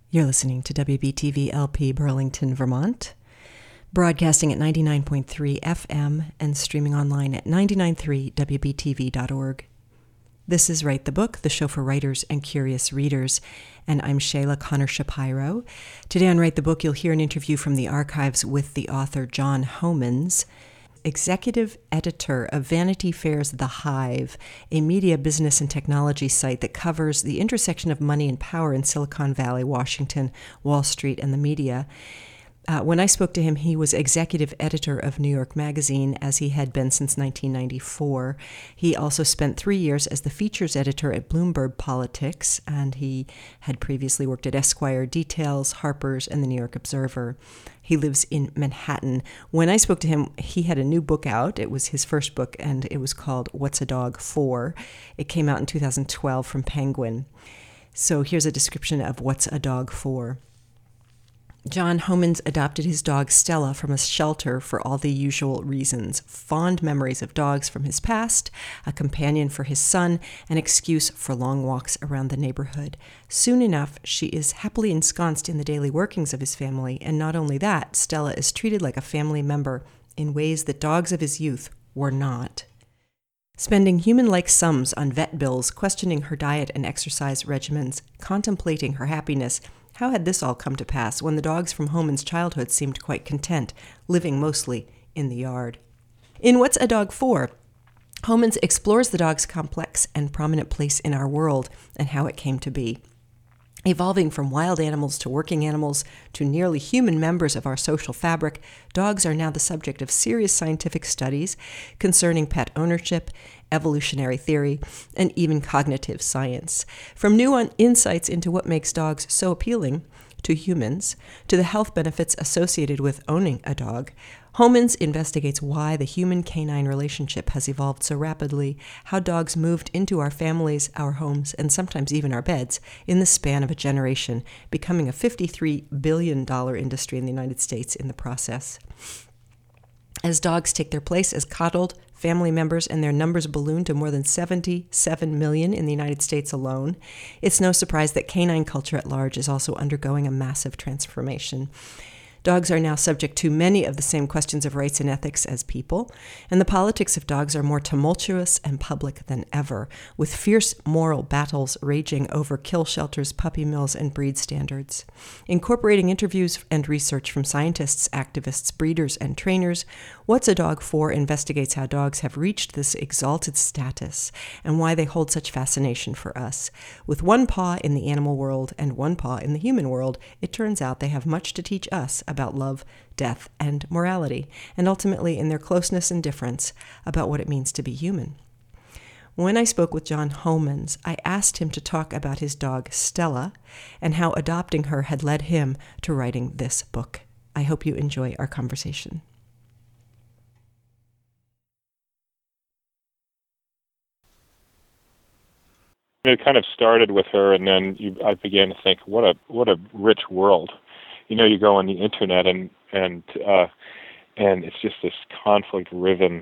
You're listening to WBTV LP Burlington, Vermont, broadcasting at 99.3 FM and streaming online at 993wbtv.org. This is Write the Book, the show for writers and curious readers, and I'm Shayla Connor Shapiro. Today on Write the Book, you'll hear an interview from the archives with the author John Homans, executive editor of Vanity Fair's The Hive, a media, business, and technology site that covers the intersection of money and power in Silicon Valley, Washington, Wall Street, and the media. When I spoke to him, he was executive editor of New York Magazine, as he had been since 1994. He also spent 3 years as the features editor at Bloomberg Politics, and he had previously worked at Esquire, Details, Harper's, and the New York Observer. He lives in Manhattan. When I spoke to him, he had a new book out. It was his first book, and it was called What's a Dog For? It came out in 2012 from Penguin. So here's a description of What's a Dog For? John Homans adopted his dog Stella from a shelter for all the usual reasons: fond memories of dogs from his past, a companion for his son, an excuse for long walks around the neighborhood. Soon enough, she is happily ensconced in the daily workings of his family, and not only that, Stella is treated like a family member in ways that dogs of his youth were not. Spending human-like sums on vet bills, questioning her diet and exercise regimens, contemplating her happiness, how had this all come to pass when the dogs from Homans' childhood seemed quite content, living mostly in the yard? In What's a Dog For?, Homans explores the dog's complex and prominent place in our world and how it came to be. Evolving from wild animals to working animals to nearly human members of our social fabric, dogs are now the subject of serious scientific studies concerning pet ownership, evolutionary theory, and even cognitive science. From new insights into what makes dogs so appealing to humans, to the health benefits associated with owning a dog, Homans investigates why the human-canine relationship has evolved so rapidly, how dogs moved into our families, our homes, and sometimes even our beds in the span of a generation, becoming a $53 billion industry in the United States in the process. As dogs take their place as coddled family members and their numbers balloon to more than 77 million in the United States alone, it's no surprise that canine culture at large is also undergoing a massive transformation. Dogs are now subject to many of the same questions of rights and ethics as people, and the politics of dogs are more tumultuous and public than ever, with fierce moral battles raging over kill shelters, puppy mills, and breed standards. Incorporating interviews and research from scientists, activists, breeders, and trainers, What's a Dog For? Investigates how dogs have reached this exalted status and why they hold such fascination for us. With one paw in the animal world and one paw in the human world, it turns out they have much to teach us about love, death, and morality, and ultimately, in their closeness and difference, about what it means to be human. When I spoke with John Homans, I asked him to talk about his dog Stella and how adopting her had led him to writing this book. I hope you enjoy our conversation. It kind of started with her, and then I began to think, what a rich world. You know, you go on the internet and it's just this conflict-riven,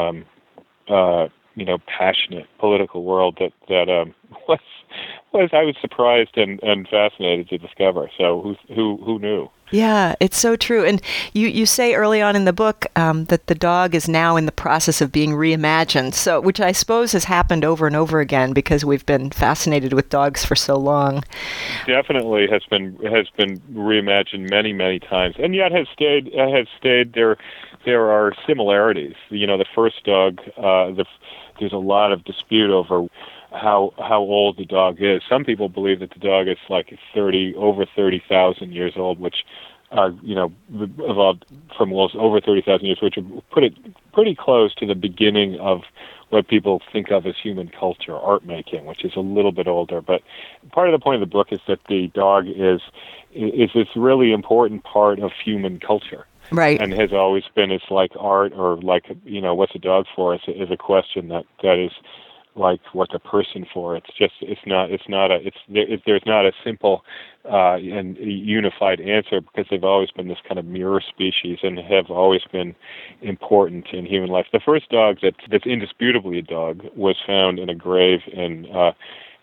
passionate political world that was I was surprised and fascinated to discover. So who knew? Yeah, it's so true. And you say early on in the book that the dog is now in the process of being reimagined, so which I suppose has happened over and over again because we've been fascinated with dogs for so long. Definitely has been reimagined many times, and yet has stayed there. There are similarities. You know, the first dog. There's a lot of dispute over how old the dog is. Some people believe that the dog is like over 30,000 years old, which evolved from over 30,000 years, which would put it pretty close to the beginning of what people think of as human culture, art making, which is a little bit older. But part of the point of the book is that the dog is this really important part of human culture. Right. And has always been. It's like art, or like, what's a dog for? Is a question that is like what's a person for. There's not a simple and unified answer, because they've always been this kind of mirror species and have always been important in human life. The first dog that's indisputably a dog was found in a grave in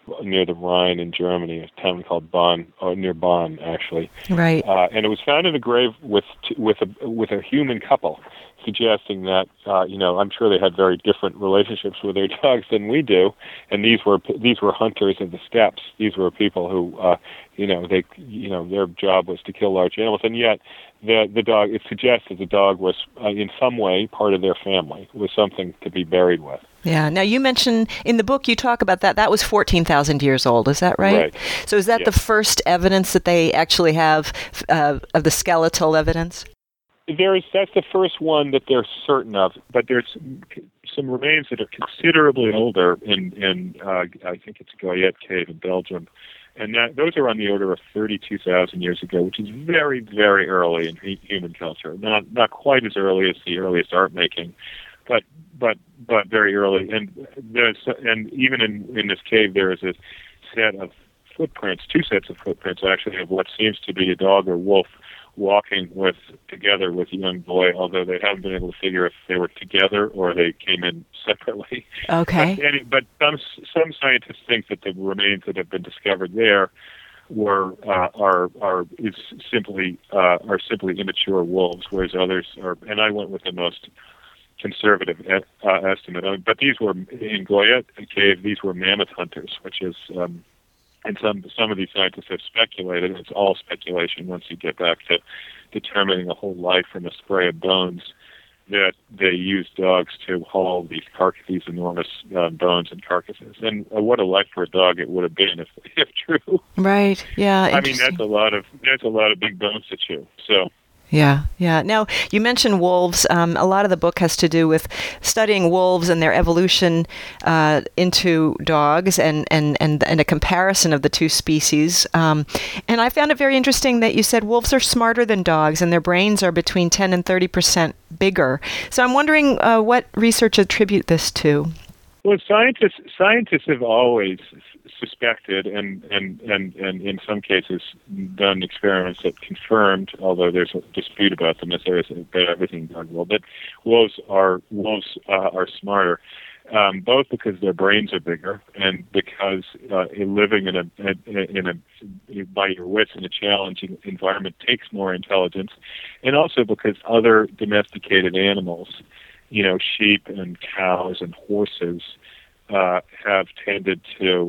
near the Rhine in Germany, a town called Bonn, or near Bonn, actually. Right. And it was found in a grave with a human couple, suggesting that I'm sure they had very different relationships with their dogs than we do. And these were hunters of the steppes. These were people who their job was to kill large animals, and yet the dog, it suggests that the dog was in some way part of their family, was something to be buried with. Yeah. Now, you mentioned in the book, you talk about that was 14,000 years old. Is that right? Right. So is that the first evidence that they actually have of the skeletal evidence? That's the first one that they're certain of, but there's some remains that are considerably older in I think it's Goyet Cave in Belgium, and those are on the order of 32,000 years ago, which is very, very early in human culture. Not quite as early as the earliest art making, but very early. And even in this cave, there is a set of footprints, two sets of footprints actually, of what seems to be a dog or wolf walking together with a young boy, although they haven't been able to figure if they were together or they came in separately. Okay. But some scientists think that the remains that have been discovered there are simply immature wolves, whereas others are. And I went with the most conservative estimate. But these were in Goyet Cave. These were mammoth hunters, which is. And some of these scientists have speculated, it's all speculation once you get back to determining a whole life from a spray of bones, that they used dogs to haul these enormous bones and carcasses. And what a life for a dog it would have been if true. Right. Yeah. I mean, that's a lot of big bones to chew. So. Yeah. Now, you mentioned wolves. A lot of the book has to do with studying wolves and their evolution into dogs and a comparison of the two species. And I found it very interesting that you said wolves are smarter than dogs and their brains are between 10 and 30% bigger. So I'm wondering what research attribute this to. Well, scientists have always suspected and in some cases done experiments that confirmed, although there's a dispute about them as there is about everything dog will, that wolves are smarter, both because their brains are bigger and because living by your wits in a challenging environment takes more intelligence, and also because other domesticated animals, sheep and cows and horses, have tended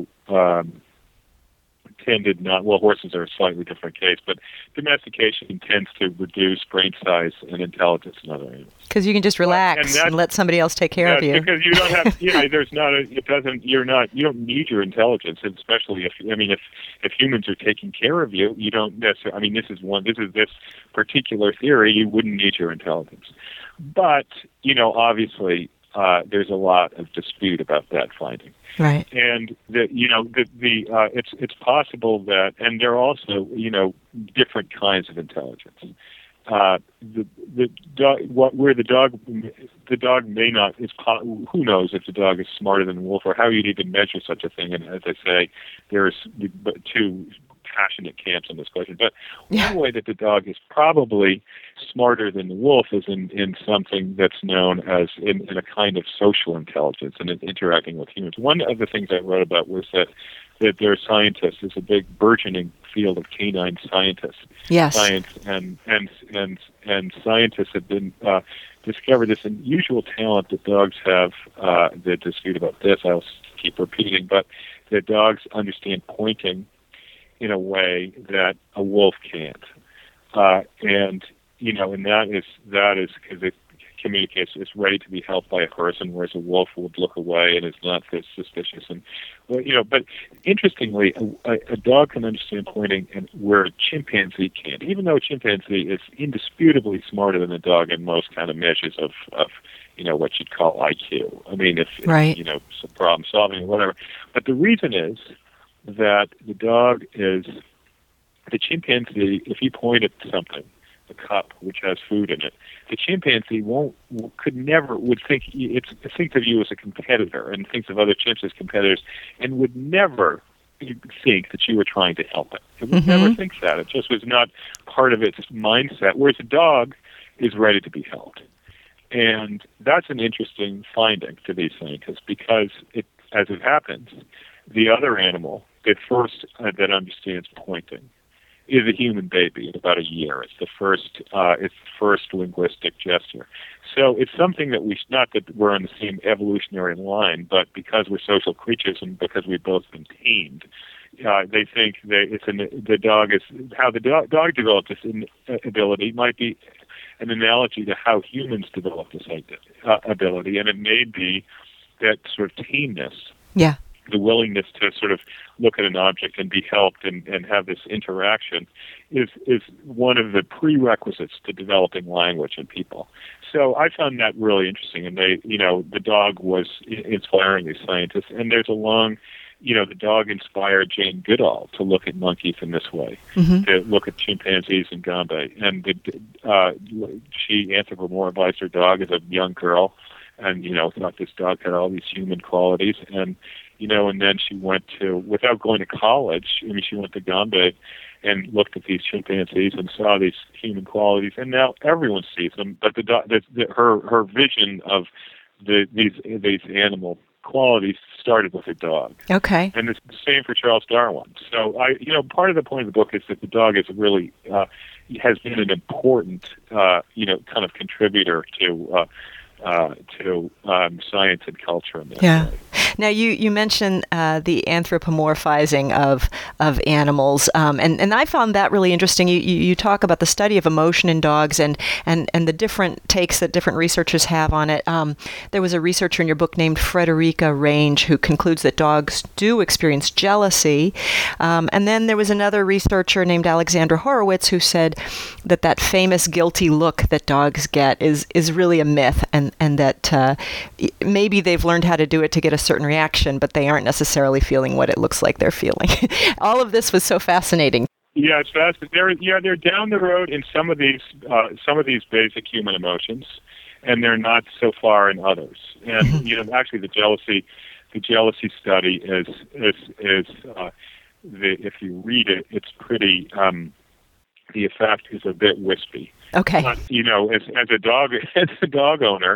not. Well, horses are a slightly different case, but domestication tends to reduce brain size and intelligence in other animals. Because you can just relax and let somebody else take care of you. Because you don't have, there's not a, it doesn't, you're not, you don't need your intelligence, and especially if humans are taking care of you, you don't necessarily. This is this particular theory. You wouldn't need your intelligence, but obviously. There's a lot of dispute about that finding, right? And it's possible that, and there are also different kinds of intelligence. The dog may not. Who knows if the dog is smarter than the wolf, or how you'd even measure such a thing? And as I say, there's two passionate camps on this question. But one way that the dog is probably smarter than the wolf is in something that's known as in a kind of social intelligence and in interacting with humans. One of the things I wrote about was that there are scientists. There's a big burgeoning field of canine scientists. Yes. Science and scientists have been discovered this unusual talent that dogs have. The dispute about this, I'll keep repeating, but that dogs understand pointing in a way that a wolf can't, and that is because it communicates. It's ready to be helped by a person, whereas a wolf would look away and is not this suspicious. And but interestingly, a dog can understand pointing, and where a chimpanzee can't. Even though a chimpanzee is indisputably smarter than a dog in most kind of measures of what you'd call IQ. If some problem solving or whatever. But the reason is that the chimpanzee, if you point at something, a cup which has food in it, the chimpanzee would think of you as a competitor and thinks of other chimps as competitors, and would never think that you were trying to help it. It would never think that. It just was not part of its mindset. Whereas a dog is ready to be helped, and that's an interesting finding to these scientists because as it happens, the other animal that first that understands pointing is a human baby at about a year. It's the first linguistic gesture. So it's something that not that we're on the same evolutionary line, but because we're social creatures and because we've both been tamed, they think that the dog is how the dog developed this ability might be an analogy to how humans developed this ability, and it may be that sort of tameness. Yeah. The willingness to sort of look at an object and be helped and have this interaction is one of the prerequisites to developing language in people. So I found that really interesting, and the dog was inspiring these scientists. And there's a long, the dog inspired Jane Goodall to look at monkeys in this way, to look at chimpanzees and gombe. And she anthropomorphized her dog as a young girl, and thought this dog had all these human qualities, and then she went without going to college, she went to Gombe and looked at these chimpanzees and saw these human qualities, and now everyone sees them. But her vision of these animal qualities started with her dog. Okay. And it's the same for Charles Darwin. So part of the point of the book is that the dog is really has been an important kind of contributor to science and culture in that way. Now, you mentioned the anthropomorphizing of animals, and I found that really interesting. You talk about the study of emotion in dogs and the different takes that different researchers have on it. There was a researcher in your book named Frederica Range who concludes that dogs do experience jealousy, and then there was another researcher named Alexandra Horowitz who said that famous guilty look that dogs get is really a myth, and that maybe they've learned how to do it to get a certain reaction, but they aren't necessarily feeling what it looks like they're feeling. All of this was so fascinating. Yeah, it's fascinating. They're down the road in some of these basic human emotions, and they're not so far in others. And actually, the jealousy study is if you read it, it's pretty. The effect is a bit wispy. Okay. But, as a dog owner,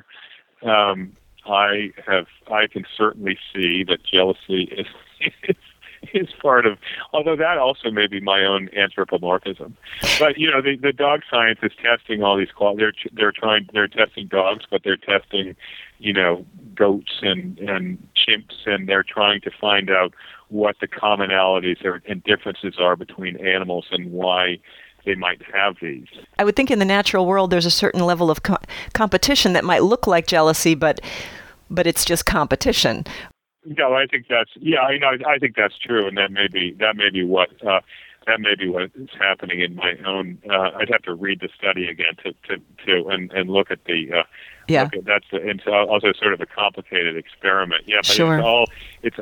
I can certainly see that jealousy is part of, although that also may be my own anthropomorphism. But the dog science is testing all these qualities. They're testing dogs, but they're testing goats and chimps, and they're trying to find out what the commonalities and differences are between animals and why they might have these. I would think in the natural world there's a certain level of competition that might look like jealousy, but it's just competition. No, I think I think that's true, and that may be what is happening in my own. I'd have to read the study again to and look at the. It's also sort of a complicated experiment. Yeah, but sure. It's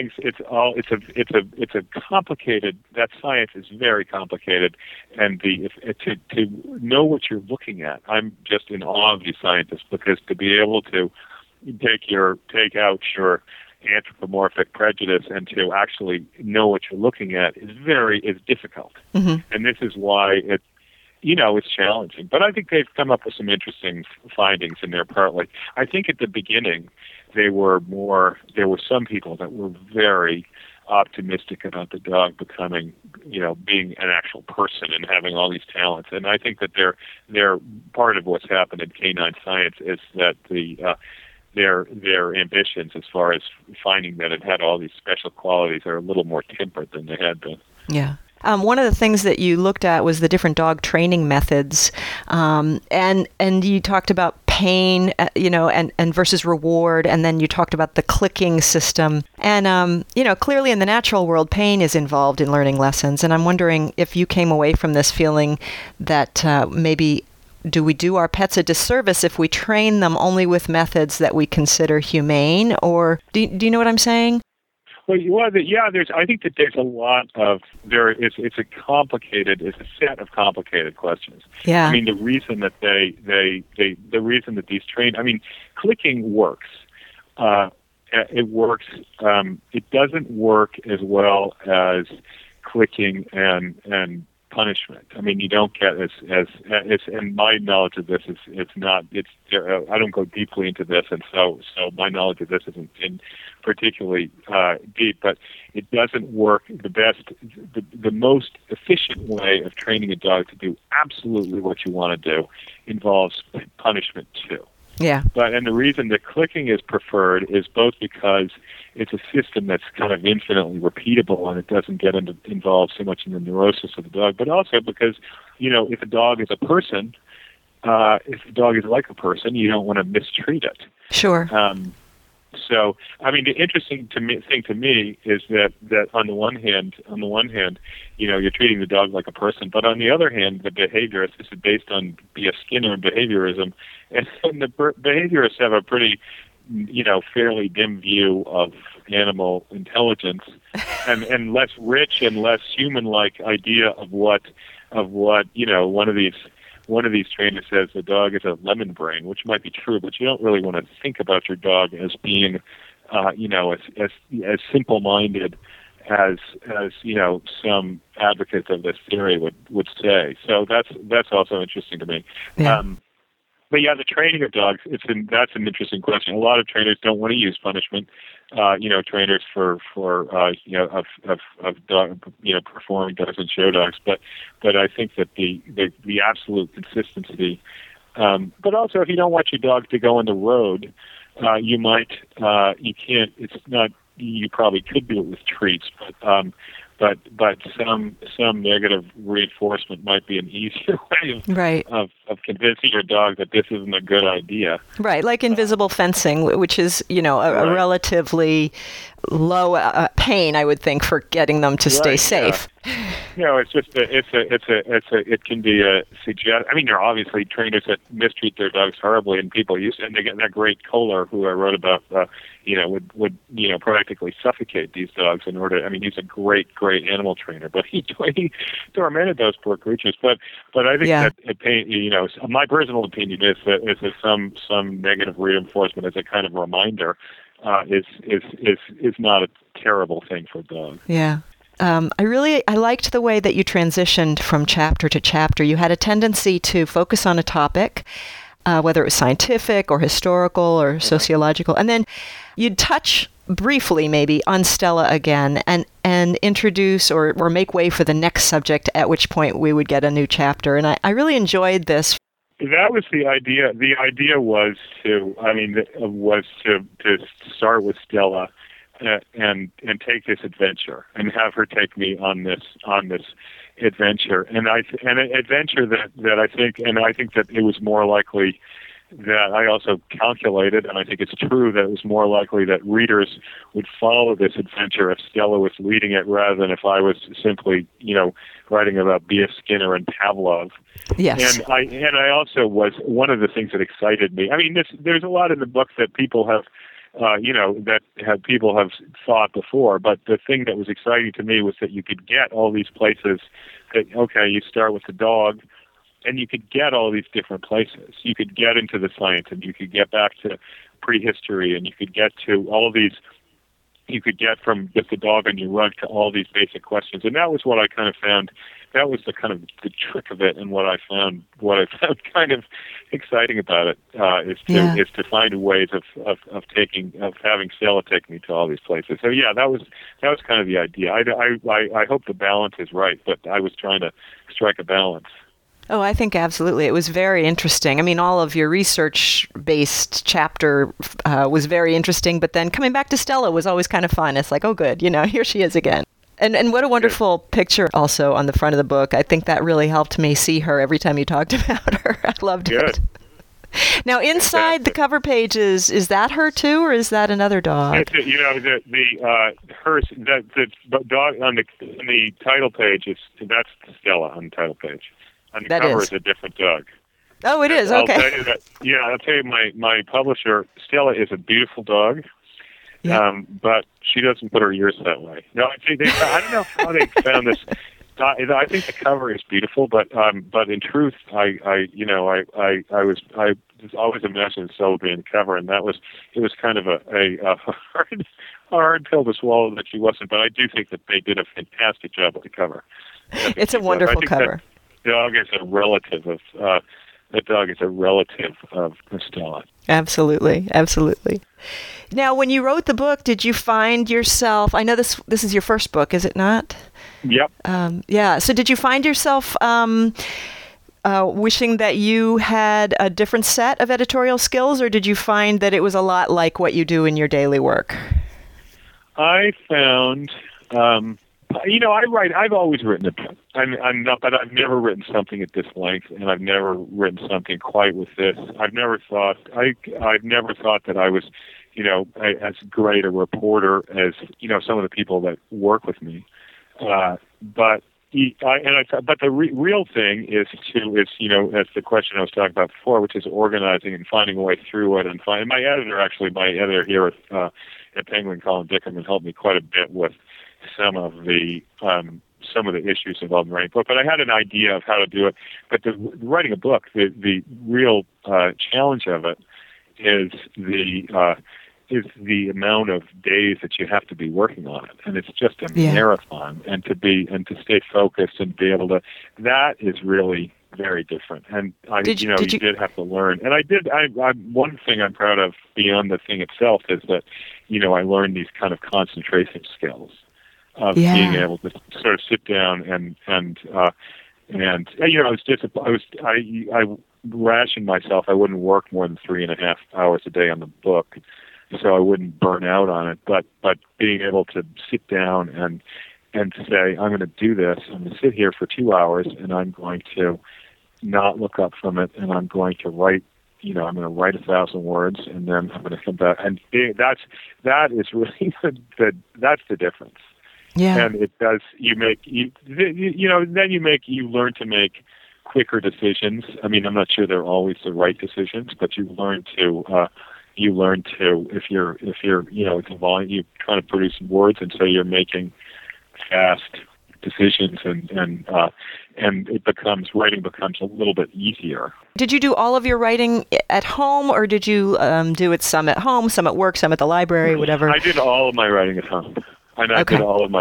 a complicated. That science is very complicated, and to know what you're looking at, I'm just in awe of these scientists, because to be able to take out your anthropomorphic prejudice and to actually know what you're looking at is difficult. Mm-hmm. And this is why it's challenging. But I think they've come up with some interesting findings in there partly. I think at the beginning there were some people that were very optimistic about the dog becoming, being an actual person and having all these talents. And I think that they're part of what's happened in canine science is that their ambitions as far as finding that it had all these special qualities are a little more tempered than they had been. Yeah. One of the things that you looked at was the different dog training methods, and you talked about pain, and versus reward, and then you talked about the clicking system. And clearly in the natural world, pain is involved in learning lessons. And I'm wondering if you came away from this feeling that maybe do we do our pets a disservice if we train them only with methods that we consider humane, or do you know what I'm saying? Well, I think that there's a lot of it's a set of complicated questions. Yeah. I mean, the reason that the reason that these clicking works. It works. It doesn't work as well as clicking and punishment. I mean, you don't get as it's. And my knowledge of this is it's not. It's I don't go deeply into this, and so my knowledge of this isn't particularly deep. But it doesn't work the best. The most efficient way of training a dog to do absolutely what you want to do involves punishment too. Yeah. And the reason that clicking is preferred is both because it's a system that's kind of infinitely repeatable and it doesn't get involved so much in the neurosis of the dog, but also because, if a dog is a person, if the dog is like a person, you don't want to mistreat it. Sure. So, I mean, the interesting thing to me is that on the one hand, you're treating the dog like a person, but on the other hand, the behaviorists, this is based on B.F. Skinner and behaviorism, and the behaviorists have a pretty, fairly dim view of animal intelligence, and less rich and less human-like idea of what one of these trainers says the dog is a lemon brain, which might be true, but you don't really want to think about your dog as being, as simple-minded as some advocates of this theory would say. So that's also interesting to me. Yeah. But yeah, the training of dogs, that's an interesting question. A lot of trainers don't want to use punishment. Trainers for dog, performing dogs and show dogs. But I think that the absolute consistency. But also, if you don't want your dog to go on the road, you can't. It's not. You probably could do it with treats, but some negative reinforcement might be an easier way of convincing your dog that this isn't a good idea. Right, like invisible fencing, which is a relatively low pain, I would think, for getting them to stay safe. Yeah. It's just it can be a suggest. I mean, there are obviously trainers that mistreat their dogs horribly, and people and they get that great Kohler, who I wrote about, would practically suffocate these dogs in order. I mean, he's a great animal trainer, but he tormented those poor creatures. But I think that pain. My personal opinion is that some negative reinforcement as a kind of reminder is not a terrible thing for a dog. Yeah. I liked the way that you transitioned from chapter to chapter. You had a tendency to focus on a topic, whether it was scientific or historical or sociological, and then you'd touch briefly maybe on Stella again and introduce or make way for the next subject, at which point we would get a new chapter. And I really enjoyed this. That was the idea. The idea was to start with Stella and take this adventure and have her take me on this adventure, and an adventure that I think that it was more likely that I also calculated, and I think it's true, that it was more likely that readers would follow this adventure if Stella was leading it rather than if I was simply, writing about B.F. Skinner and Pavlov. Yes. And I also was, one of the things that excited me, I mean, there's a lot in the book that people have, people have thought before, but the thing that was exciting to me was that you could get all these places that, you start with the dog, and you could get all these different places. You could get into the science, and you could get back to prehistory, and you could get to all these, you could get from just the dog on your rug to all these basic questions. And that was what I kind of found, that was the kind of the trick of it, and what I found kind of exciting about it, is to find ways of having Stella take me to all these places. So yeah, that was kind of the idea. I hope the balance is right, but I was trying to strike a balance. Oh, I think absolutely. It was very interesting. I mean, all of your research-based chapter was very interesting, but then coming back to Stella was always kind of fun. It's like, oh, good, here she is again. And what a wonderful picture also on the front of the book. I think that really helped me see her every time you talked about her. I loved it. Now, inside the cover pages, is that her too, or is that another dog? The dog on the title page that's Stella on the title page. On the cover is a different dog. Oh, it is? Okay. I'll tell you, my publisher, Stella, is a beautiful dog, but she doesn't put her ears that way. No, I don't know how they found this. I think the cover is beautiful, but in truth, I was always imagining celebrating the cover, and it was kind of a hard pill to swallow that she wasn't. But I do think that they did a fantastic job with the cover. It's a wonderful cover. The dog is a relative of Stella. Absolutely, absolutely. Now, when you wrote the book, did you find yourself? I know this is your first book, is it not? Yep. Yeah. So, did you find yourself wishing that you had a different set of editorial skills, or did you find that it was a lot like what you do in your daily work? I found. I've always written a book. But I've never written something at this length, and I've never written something quite with this. I've never thought that I was, as great a reporter as, some of the people that work with me. But the real thing is that's the question I was talking about before, which is organizing and finding a way through it. And my editor here at Penguin, Colin Dickerman, helped me quite a bit with some of the issues involved in writing a book, but I had an idea of how to do it. But writing a book, the real challenge of it is the amount of days that you have to be working on it, and it's just a marathon. And to stay focused and be able to, that is really very different. And you did have to learn. And I did. One thing I'm proud of beyond the thing itself is that I learned these kind of concentration skills. Of being able to sort of sit down and I rationed myself. I wouldn't work more than 3.5 hours a day on the book, so I wouldn't burn out on it. But being able to sit down and say, I'm going to do this. I'm going to sit here for 2 hours, and I'm going to not look up from it, and I'm going to write. I'm going to write 1,000 words, and then I'm going to come back. And that is really that's the difference. Yeah. And it does. You learn to make quicker decisions. I mean, I'm not sure they're always the right decisions, but you learn to if you're it's a volume, you're trying to produce words, and so you're making fast decisions, and writing becomes a little bit easier. Did you do all of your writing at home, or did you do it some at home, some at work, some at the library, whatever? I did all of my writing at home. And I did all of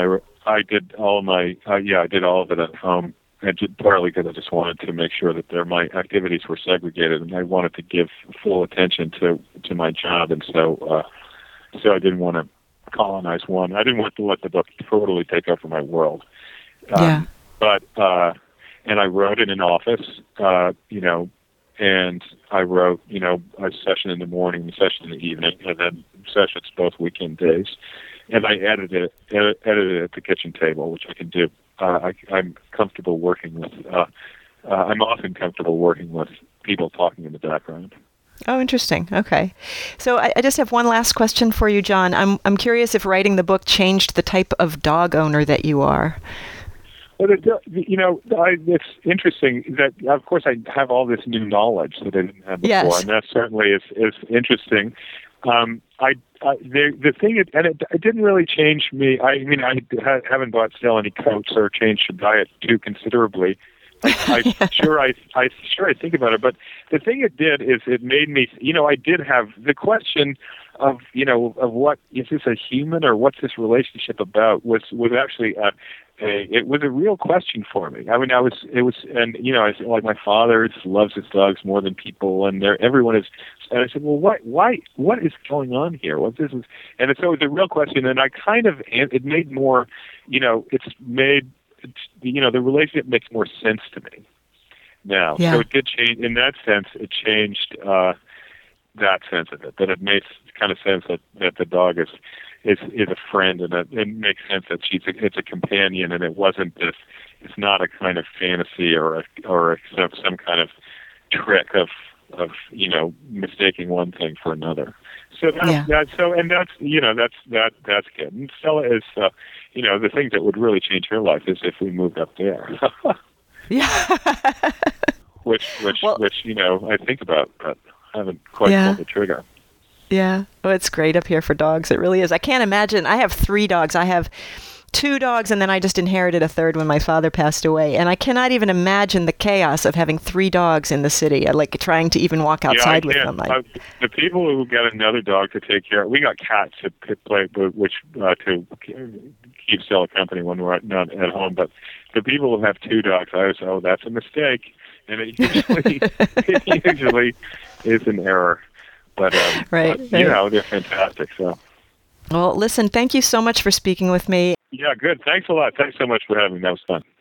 it at home, and partly because I just wanted to make sure that my activities were segregated, and I wanted to give full attention to my job, and so I didn't want to colonize one. I didn't want to let the book totally take over my world. But and I wrote in an office, and I wrote, a session in the morning, a session in the evening, and then sessions both weekend days. And I edited it at the kitchen table, which I can do. I'm comfortable working with. I'm often comfortable working with people talking in the background. Oh, interesting. Okay, so I just have one last question for you, John. I'm curious if writing the book changed the type of dog owner that you are. Well, it's interesting that, of course, I have all this new knowledge that I didn't have before, and that certainly is interesting. The thing is, and it didn't really change me. I mean, I haven't bought still any coats or changed the diet too considerably. I think about it, but the thing it did is it made me. I did have the question of what is this a human or what's this relationship about was actually it was a real question for me. I mean, like my father loves his dogs more than people, and everyone is. And I said, well, what is going on here? What this is, and so it was a real question, and it made more, the relationship makes more sense to me now. Yeah. So it did change in that sense. It changed that sense of it. That it makes kind of sense that the dog is a friend, and it makes sense that it's a companion, and it wasn't this. It's not a kind of fantasy or some kind of trick of mistaking one thing for another. So that's good. And Stella is the thing that would really change her life is if we moved up there. Yeah. which I think about, but haven't quite pulled the trigger. Yeah. Oh, it's great up here for dogs. It really is. I can't imagine. I have 3 dogs. I have 2 dogs, and then I just inherited a third when my father passed away. And I cannot even imagine the chaos of having 3 dogs in the city, like trying to even walk outside with them. The people who get another dog to take care of, we got cats to play, which to keep Stella company when we're not at home. But the people who have 2 dogs, I always say, oh, that's a mistake. And it usually is an error. But, right. You know, they're fantastic. So. Well, listen, thank you so much for speaking with me. Yeah, good. Thanks a lot. Thanks so much for having me. That was fun.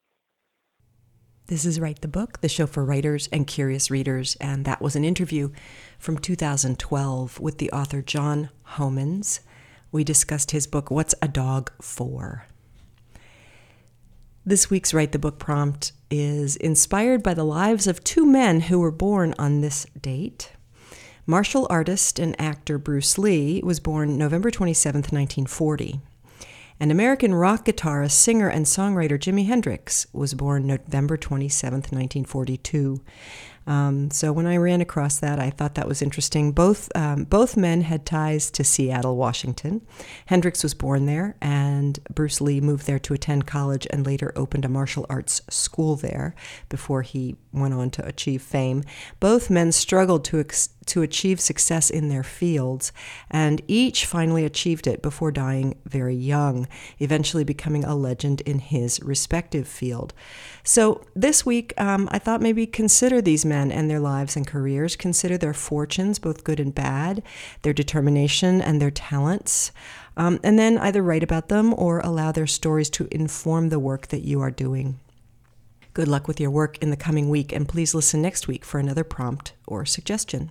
This is Write the Book, the show for writers and curious readers, and that was an interview from 2012 with the author John Homans. We discussed his book, What's a Dog For? This week's Write the Book prompt is inspired by the lives of 2 men who were born on this date. Martial artist and actor Bruce Lee was born November 27, 1940. And American rock guitarist, singer, and songwriter Jimi Hendrix was born November 27, 1942. So when I ran across that, I thought that was interesting. Both men had ties to Seattle, Washington. Hendrix was born there, and Bruce Lee moved there to attend college and later opened a martial arts school there before he went on to achieve fame. Both men struggled to achieve success in their fields, and each finally achieved it before dying very young, eventually becoming a legend in his respective field. So this week, I thought maybe consider these men and their lives and careers, consider their fortunes, both good and bad, their determination and their talents, and then either write about them or allow their stories to inform the work that you are doing. Good luck with your work in the coming week, and please listen next week for another prompt or suggestion.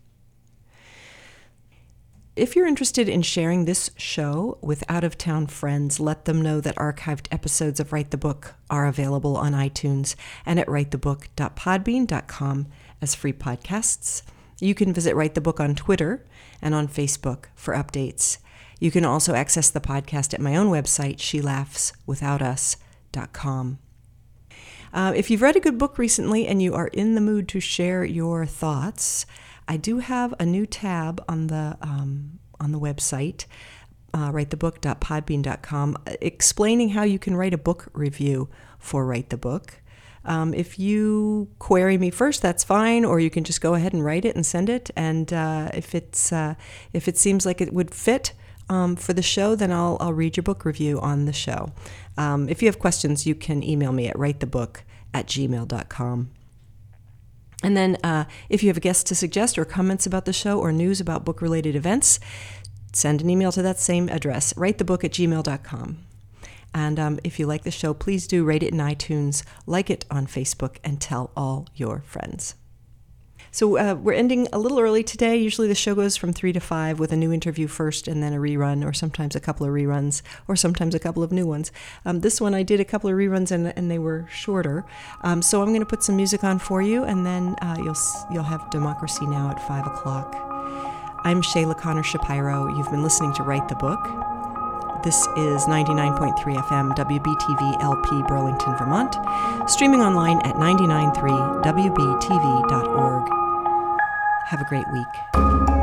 If you're interested in sharing this show with out-of-town friends, let them know that archived episodes of Write the Book are available on iTunes and at writethebook.podbean.com as free podcasts. You can visit Write the Book on Twitter and on Facebook for updates. You can also access the podcast at my own website, shelaughswithoutus.com. If you've read a good book recently and you are in the mood to share your thoughts, I do have a new tab on the website, writethebook.podbean.com, explaining how you can write a book review for Write the Book. If you query me first, that's fine, or you can just go ahead and write it and send it. And if it seems like it would fit for the show, then I'll read your book review on the show. If you have questions, you can email me at writethebook@gmail.com. And then if you have a guest to suggest or comments about the show or news about book-related events, send an email to that same address, writethebook@gmail.com. And if you like the show, please do rate it in iTunes, like it on Facebook, and tell all your friends. So we're ending a little early today. Usually the show goes from 3 to 5 with a new interview first and then a rerun, or sometimes a couple of reruns, or sometimes a couple of new ones. This one I did a couple of reruns and they were shorter. So I'm going to put some music on for you, and then you'll have Democracy Now! At 5 o'clock. I'm Shayla Connor Shapiro. You've been listening to Write the Book. This is 99.3 FM, WBTV LP, Burlington, Vermont. Streaming online at 993wbtv.org. Have a great week.